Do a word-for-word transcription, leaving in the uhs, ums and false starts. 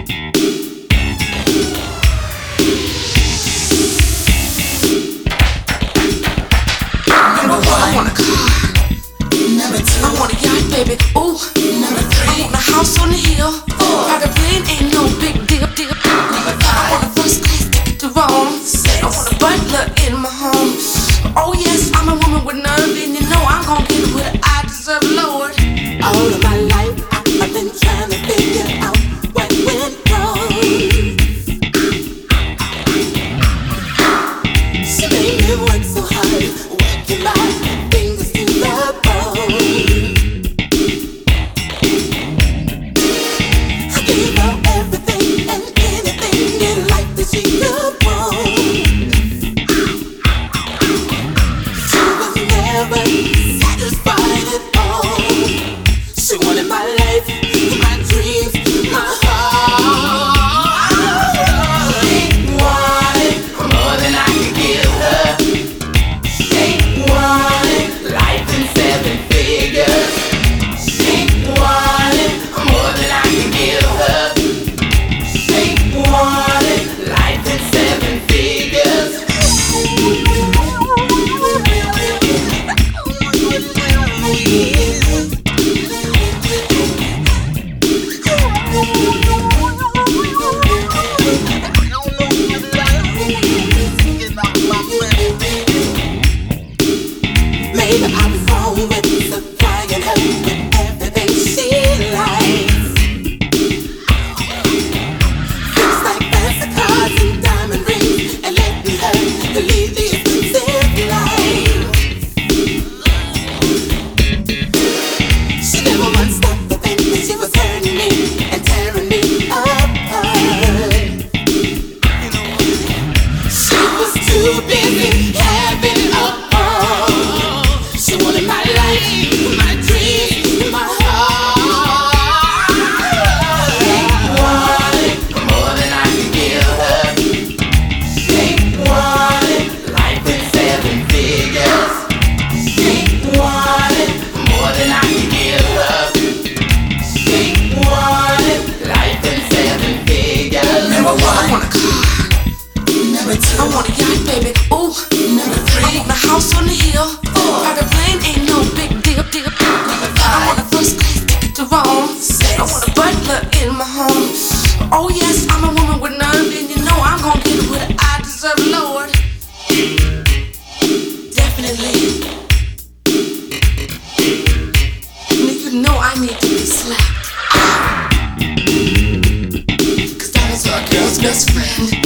Baby, ooh, number three. I want a house on the hill. Private plane ain't no big deal. deal. Number five. I want a first class ticket to Rome. Six. I want a butler in my home. Oh yes, I'm a woman with nerve, and you know I'm gonna get what I deserve, Lord. All of my life I've been trying to figure out what went wrong. She made me work so hard, working my fingers to the bone. Gave her everything and anything in life that she could want. She was never satisfied at all. She wanted my life, my dreams, my heart. She wanted more than I could give her. She wanted life in seven figures. She wanted more than I could give her. Wanted life in seven figures. Maybe I was wrong with supplying her with everything she likes. And diamond rings and letting her to lead the expensive life. She never once stopped to think that she was hurting me and tearing me apart. She was too busy having a ball. She wanted my life, my dreams, my heart. I want a car. Number two. I want a yacht, baby. Ooh. Number three. I want a house on the hill. Four. Private plane ain't no big deal. deal. Number five. I want a first class ticket to Rome. Six. I want a butler in my home. Oh yes, I'm a woman with nerve, and you know I'm gonna get what I deserve, Lord. Definitely. And you know I need to be slapped. Cause that is our girl's best friend.